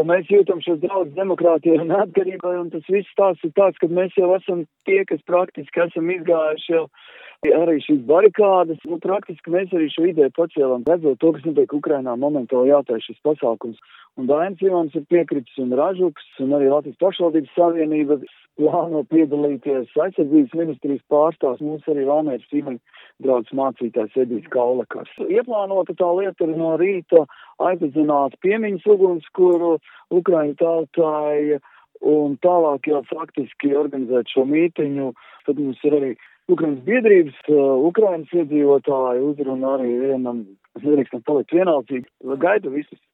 jo mēs jūtam šos draudus demokrātijai un neatkarībai, un tas viss tās ir tāds, ka mēs jau esam tie, kas praktiski esam izgājuši jau arī šīs barikādas, praktiski mēs arī šo ideju pacēlam, redzot to, kas notiek Ukrainā, momentāli jātaisa šis pasākums. Un Dainis Ivans ir piekritis, un Ražuks, un arī Latvijas pašvaldības savienība plāno piedalīties. Aizsardzības ministrijas pārstāvs mums arī Valmieras ģimeņdraudzes mācītājs Edijs Kaulekars. Ieplānota tā lieta ir no rīta aizdedzināt piemiņas uguns, kuru Ukraiņu tautai, un tālāk jau faktiski organizēt šo mītiņu. Tad mums ir arī Ukrainas biedrības, Ukrainas iedzīvotāji uzruna arī vienam, nedrīkstam palikt vienaldzīgi. Gaidu visus.